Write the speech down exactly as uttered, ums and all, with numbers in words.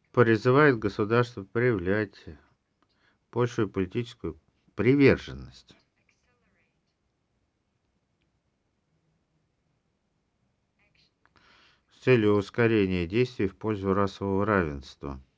Призывает государства проявлять большую политическую приверженность с целью ускорения действий в пользу расового равенства.